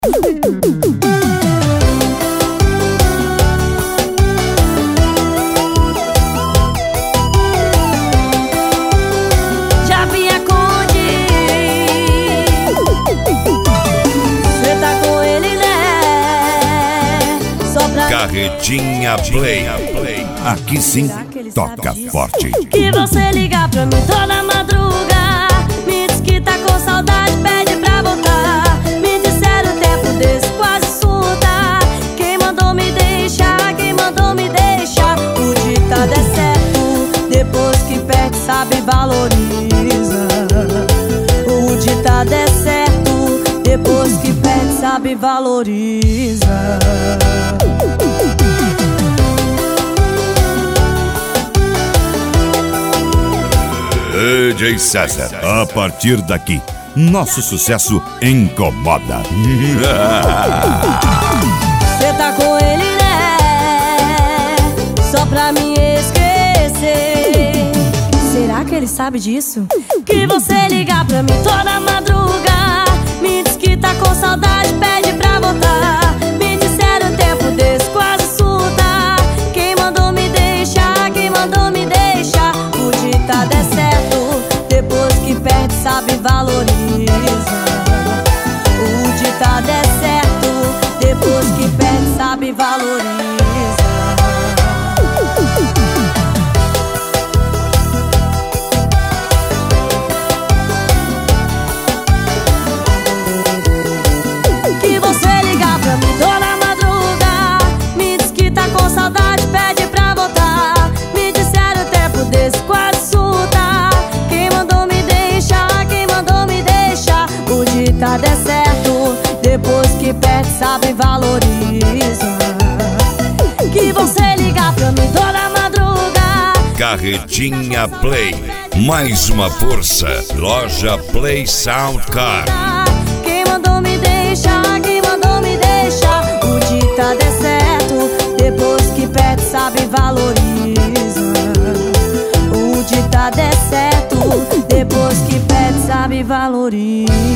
Já vi aconde, cê tá com ele, né? Só pra Carretinha Play. Aqui sim, toca forte. que você ligar pra mim toda madruga, me diz que tá com saudade, pede pra voltar. Me disseram o tempo desse quase surta. Quem mandou me deixar, quem mandou me deixar? O ditado é certo, depois que perde sabe valoriza. O ditado é certo, depois que perde sabe valoriza. DJ César, a partir daqui, nosso sucesso incomoda. Cê tá com ele, né? Só pra me esquecer. Será que ele sabe disso? Que você ligar pra mim toda madruga, me diz que tá com saudade, pede pra voltar. Me disseram o tempo desse quase surta. Quem mandou me deixar, quem mandou me deixar? O ditado é certo, depois que perde sabe valoriza. O ditado é certo, depois que perde sabe valoriza. Que você ligar pra mim toda madruga, me diz que tá com saudade, pede pra voltar. Me disseram o tempo desse quase surta. Quem mandou me deixar, quem mandou me deixar? O ditado é certo, depois que perde sabe valoriza. Que você ligar pra mim toda madruga. Carretinha Play, mais uma força. Loja Play Sound Car. Quem mandou me deixar, quem mandou me deixar? O ditado é certo, depois que perde sabe valoriza. O ditado é certo, depois que perde sabe valoriza.